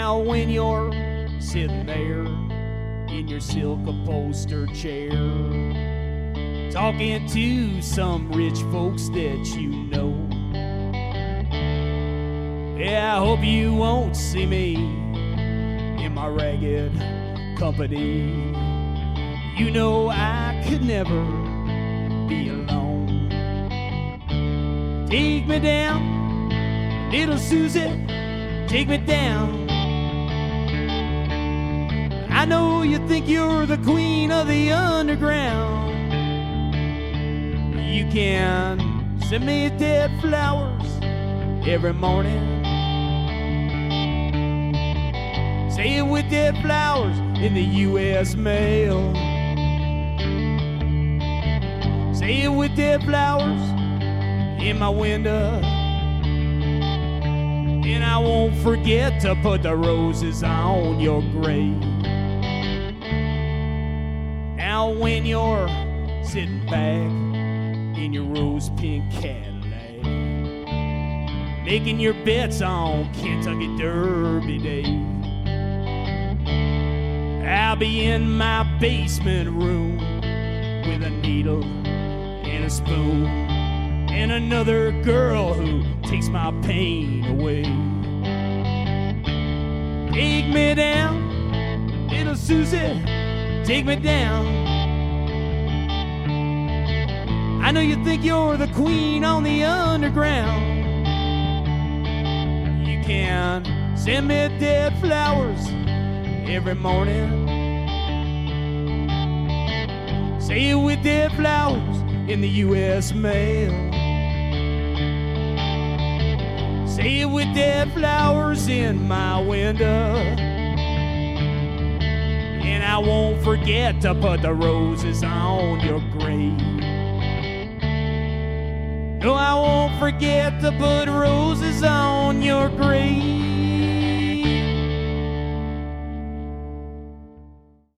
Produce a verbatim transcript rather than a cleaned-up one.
Now when you're sitting there in your silk upholstered chair, talking to some rich folks that you know, yeah, I hope you won't see me in my ragged company. You know I could never be alone. Take me down, little Susie, take me down. I know you think you're the queen of the underground. You can send me dead flowers every morning. Say it with dead flowers in the U S mail. Say it with dead flowers in my window. And I won't forget to put the roses on your grave. Now when you're sitting back in your rose pink Cadillac, making your bets on Kentucky Derby Day, I'll be in my basement room with a needle and a spoon and another girl who takes my pain away. Take me down, little Susie, take me down. I know you think you're the queen on the underground. You can send me dead flowers every morning. Say it with dead flowers in the U S mail. Say it with dead flowers in my window. And I won't forget to put the roses on your grave. No, I won't forget to put roses on your grave.